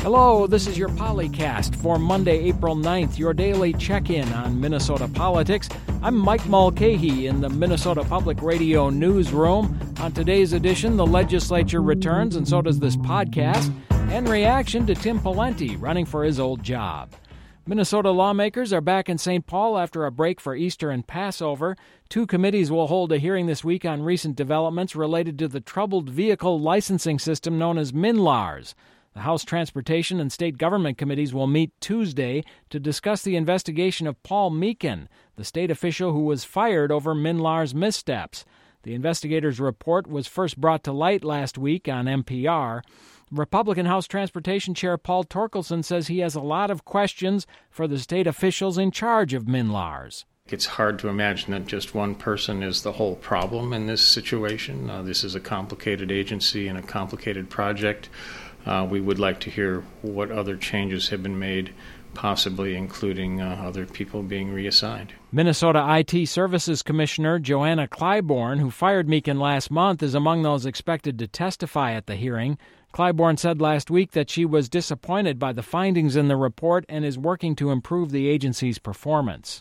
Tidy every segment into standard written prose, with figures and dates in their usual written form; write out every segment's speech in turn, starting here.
Hello, this is your Polycast for Monday, April 9th, your daily check-in on Minnesota politics. I'm Mike Mulcahy in the Minnesota Public Radio newsroom. On today's edition, the legislature returns, and so does this podcast, and reaction to Tim Pawlenty running for his old job. Minnesota lawmakers are back in St. Paul after a break for Easter and Passover. Two committees will hold a hearing this week on recent developments related to the troubled vehicle licensing system known as MNLARS. The House Transportation and State Government Committees will meet Tuesday to discuss the investigation of Paul Meekin, the state official who was fired over MNLARS missteps. The investigators' report was first brought to light last week on NPR. Republican House Transportation Chair Paul Torkelson says he has a lot of questions for the state officials in charge of MNLARS. It's hard to imagine that just one person is the whole problem in this situation. This is a complicated agency and a complicated project. We would like to hear what other changes have been made, possibly including other people being reassigned. Minnesota IT Services Commissioner Joanna Clybourne, who fired Meekin last month, is among those expected to testify at the hearing. Clybourne said last week that she was disappointed by the findings in the report and is working to improve the agency's performance.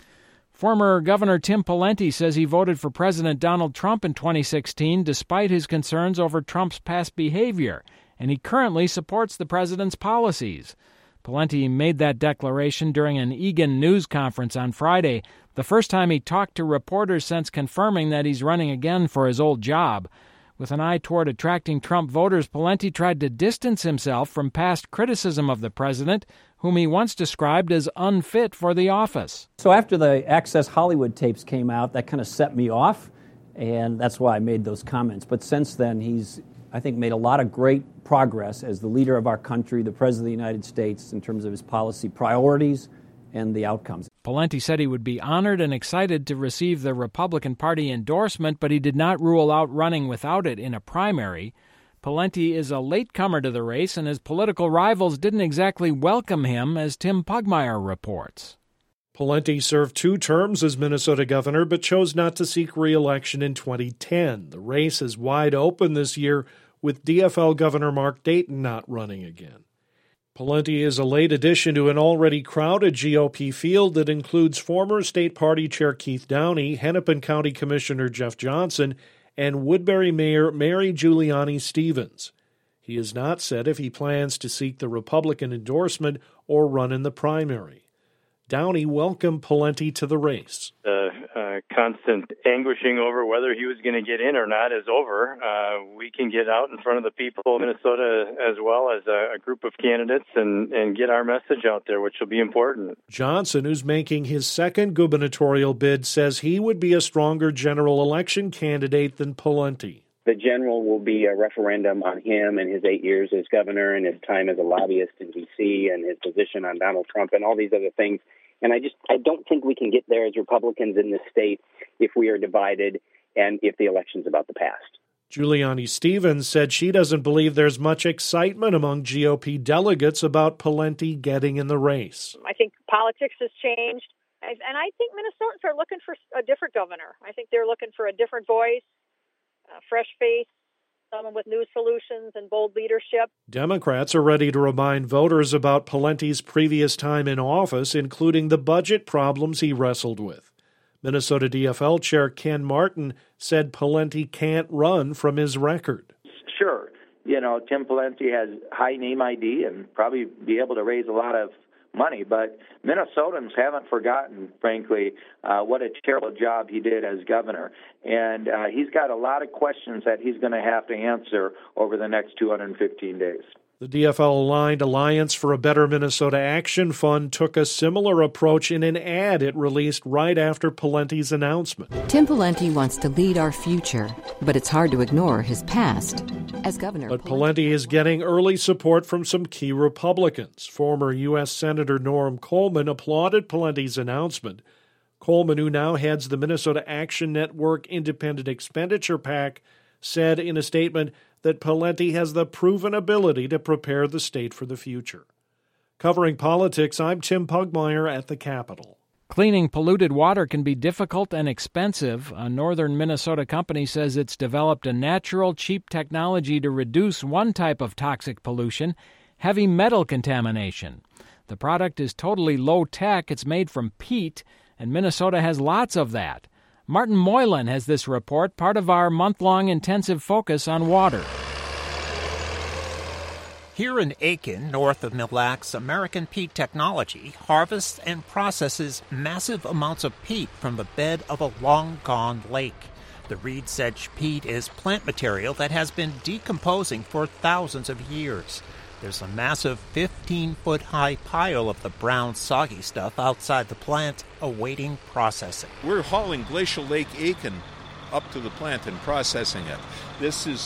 Former Governor Tim Pawlenty says he voted for President Donald Trump in 2016 despite his concerns over Trump's past behavior, and he currently supports the president's policies. Pawlenty made that declaration during an Eagan news conference on Friday, the first time he talked to reporters since confirming that he's running again for his old job. With an eye toward attracting Trump voters, Pawlenty tried to distance himself from past criticism of the president, whom he once described as unfit for the office. So after the Access Hollywood tapes came out, that kind of set me off, and that's why I made those comments. But since then, he's, I think, made a lot of great progress as the leader of our country, the President of the United States, in terms of his policy priorities and the outcomes. Pawlenty said he would be honored and excited to receive the Republican Party endorsement, but he did not rule out running without it in a primary. Pawlenty is a latecomer to the race, and his political rivals didn't exactly welcome him, as Tim Pugmire reports. Pawlenty served 2 terms as Minnesota governor, but chose not to seek re-election in 2010. The race is wide open this year, with DFL Governor Mark Dayton not running again. Pawlenty is a late addition to an already crowded GOP field that includes former State Party Chair Keith Downey, Hennepin County Commissioner Jeff Johnson, and Woodbury Mayor Mary Giuliani Stevens. He has not said if he plans to seek the Republican endorsement or run in the primary. Downey welcomed Pawlenty to the race. Constant anguishing over whether he was going to get in or not is over. We can get out in front of the people of Minnesota as well as a group of candidates and get our message out there, which will be important. Johnson, who's making his second gubernatorial bid, says he would be a stronger general election candidate than Pawlenty. The general will be a referendum on him and his 8 years as governor and his time as a lobbyist in D.C. and his position on Donald Trump and all these other things. And I don't think we can get there as Republicans in this state if we are divided and if the election's about the past. Giuliani Stevens said she doesn't believe there's much excitement among GOP delegates about Pawlenty getting in the race. I think politics has changed, and I think Minnesotans are looking for a different governor. I think they're looking for a different voice, a fresh face, someone with new solutions and bold leadership. Democrats are ready to remind voters about Pawlenty's previous time in office, including the budget problems he wrestled with. Minnesota DFL Chair Ken Martin said Pawlenty can't run from his record. Sure. Tim Pawlenty has high name ID and probably be able to raise a lot of money, but Minnesotans haven't forgotten, frankly, what a terrible job he did as governor. And he's got a lot of questions that he's going to have to answer over the next 215 days. The DFL-aligned Alliance for a Better Minnesota Action Fund took a similar approach in an ad it released right after Pawlenty's announcement. Tim Pawlenty wants to lead our future, but it's hard to ignore his past. As governor, but Pawlenty is getting early support from some key Republicans. Former U.S. Senator Norm Coleman applauded Pawlenty's announcement. Coleman, who now heads the Minnesota Action Network Independent Expenditure PAC, said in a statement that Pawlenty has the proven ability to prepare the state for the future. Covering politics, I'm Tim Pugmire at the Capitol. Cleaning polluted water can be difficult and expensive. A northern Minnesota company says it's developed a natural, cheap technology to reduce one type of toxic pollution. heavy metal contamination. The product is totally low-tech. It's made from peat, and Minnesota has lots of that. Martin Moylan has this report, part of our month-long intensive focus on water. Here in Aiken, north of Mille Lacs, American Peat Technology harvests and processes massive amounts of peat from the bed of a long-gone lake. The reed sedge peat is plant material that has been decomposing for thousands of years. There's a massive 15-foot-high pile of the brown, soggy stuff outside the plant awaiting processing. We're hauling Glacial Lake Aiken up to the plant and processing it. This is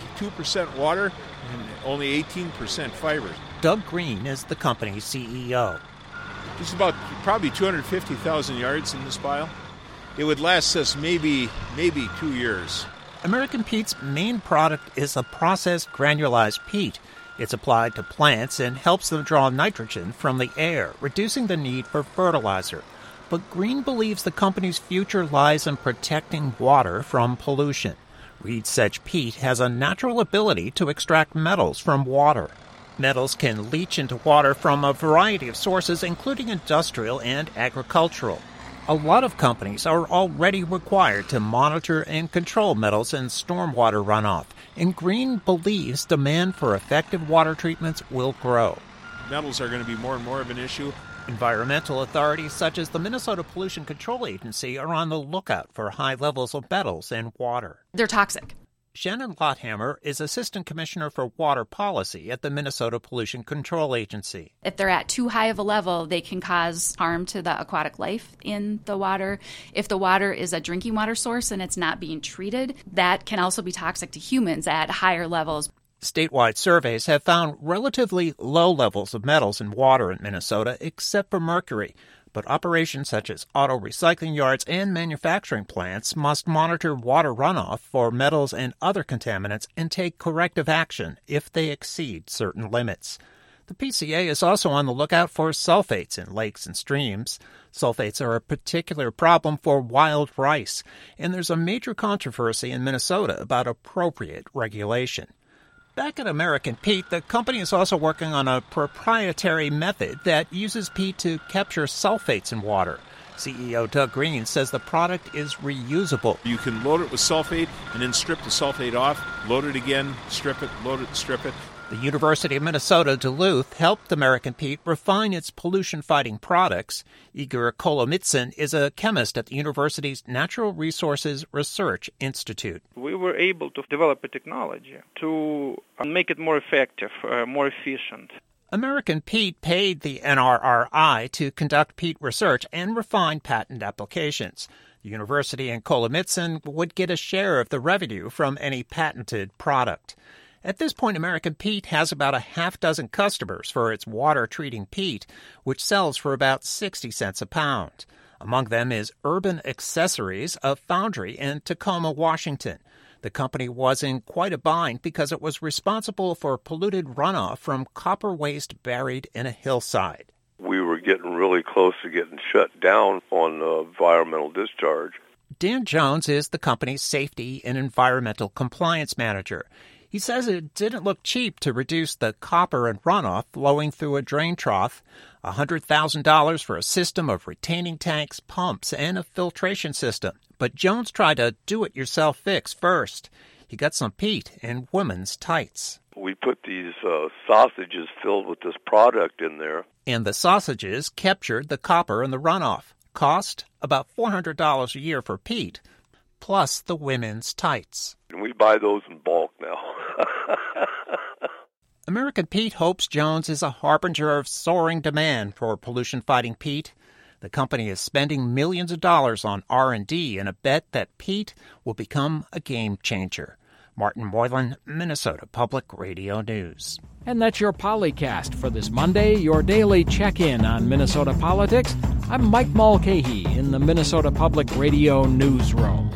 82% water and only 18% fiber. Doug Green is the company's CEO. There's about probably 250,000 yards in this pile. It would last us maybe 2 years. American Peat's main product is a processed granulized peat. It's applied to plants and helps them draw nitrogen from the air, reducing the need for fertilizer. But Green believes the company's future lies in protecting water from pollution. Reed sedge peat has a natural ability to extract metals from water. Metals can leach into water from a variety of sources, including industrial and agricultural. A lot of companies are already required to monitor and control metals in stormwater runoff, and Green believes demand for effective water treatments will grow. Metals are going to be more and more of an issue. Environmental authorities such as the Minnesota Pollution Control Agency are on the lookout for high levels of metals in water. They're toxic. Shannon Lotthammer is Assistant Commissioner for Water Policy at the Minnesota Pollution Control Agency. If they're at too high of a level, they can cause harm to the aquatic life in the water. If the water is a drinking water source and it's not being treated, that can also be toxic to humans at higher levels. Statewide surveys have found relatively low levels of metals in water in Minnesota, except for mercury. But operations such as auto recycling yards and manufacturing plants must monitor water runoff for metals and other contaminants and take corrective action if they exceed certain limits. The PCA is also on the lookout for sulfates in lakes and streams. Sulfates are a particular problem for wild rice, and there's a major controversy in Minnesota about appropriate regulation. Back at American Peat, the company is also working on a proprietary method that uses peat to capture sulfates in water. CEO Doug Green says the product is reusable. You can load it with sulfate and then strip the sulfate off, load it again, strip it, load it, strip it. The University of Minnesota Duluth helped American Peat refine its pollution-fighting products. Igor Kolomitsyn is a chemist at the university's Natural Resources Research Institute. We were able to develop a technology to make it more effective, more efficient. American Peat paid the NRRI to conduct peat research and refine patent applications. The university and Kolomitsyn would get a share of the revenue from any patented product. At this point, American Peat has about a half dozen customers for its water-treating peat, which sells for about 60 cents a pound. Among them is Urban Accessories, a foundry in Tacoma, Washington. The company was in quite a bind because it was responsible for polluted runoff from copper waste buried in a hillside. We were getting really close to getting shut down on environmental discharge. Dan Jones is the company's safety and environmental compliance manager. He says it didn't look cheap to reduce the copper and runoff flowing through a drain trough. $100,000 for a system of retaining tanks, pumps, and a filtration system. But Jones tried a do-it-yourself fix first. He got some peat in women's tights. We put these sausages filled with this product in there. And the sausages captured the copper and the runoff. Cost about $400 a year for peat, plus the women's tights. And we buy those in bulk now. American Peat hopes Jones is a harbinger of soaring demand for pollution-fighting peat. The company is spending millions of dollars on R&D in a bet that peat will become a game changer. Martin Moylan, Minnesota Public Radio News. And that's your Polycast for this Monday, your daily check-in on Minnesota politics. I'm Mike Mulcahy in the Minnesota Public Radio Newsroom.